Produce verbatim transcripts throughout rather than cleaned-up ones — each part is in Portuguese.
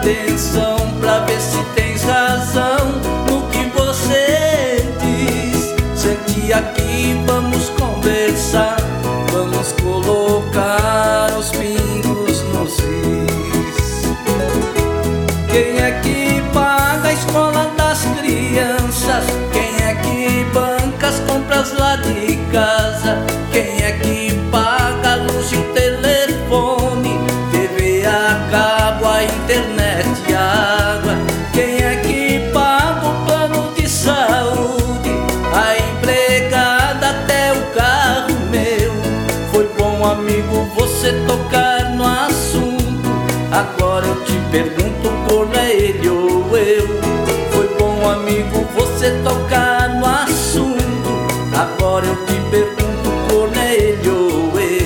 atenção pra ver se tens razão no que você diz. Sente aqui, vamos conversar, vamos colocar os pingos nos is. Quem é que paga a escola das crianças? Quem é que banca as compras lá de casa? Quem é que paga a luz e o telefone, T V a cabo, a internet e a água? Quem é que paga o plano de saúde, a empregada até o carro meu? Foi bom, amigo, você tocar no assunto. Agora eu te pergunto, corno é ele ou eu? Foi bom, amigo, você tocar no assunto. Agora eu te pergunto, corno é ele ou eu?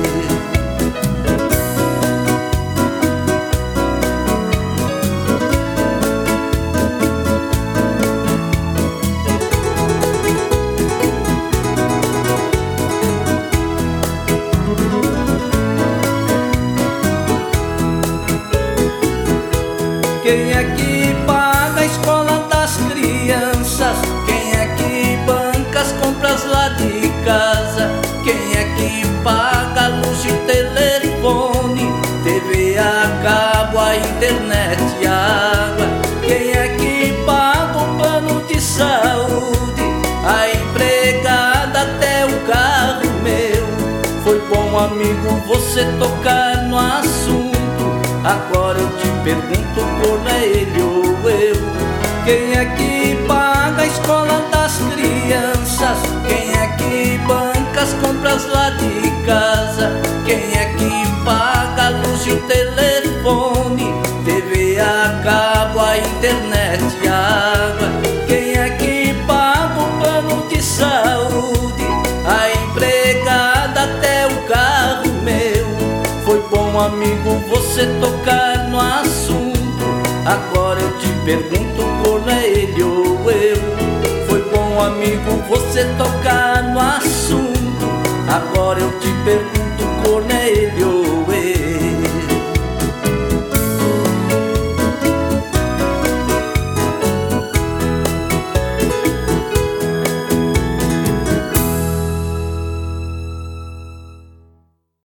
Quem é que paga a escola das crianças? Quem é que banca as compras lá de casa? Quem é que paga a luz e o telefone, T V a cabo, a internet e a água? Quem é que paga o plano de saúde, a empregada até o carro meu? Foi bom, amigo, você tocar no assunto. Agora eu te pergunto, corno é ele ou eu? Quem é que paga a escola das crianças? Quem é que banca as compras lá de casa? Quem é que paga a luz e o telefone, T V a cabo, a internet e a água? Quem é que paga o plano de saúde, a empregada até o carro meu? Foi bom, amigo, você tocar no assunto. Agora eu te pergunto, corno é ele ou eu? Foi bom, amigo, você tocar no assunto. Agora eu te pergunto,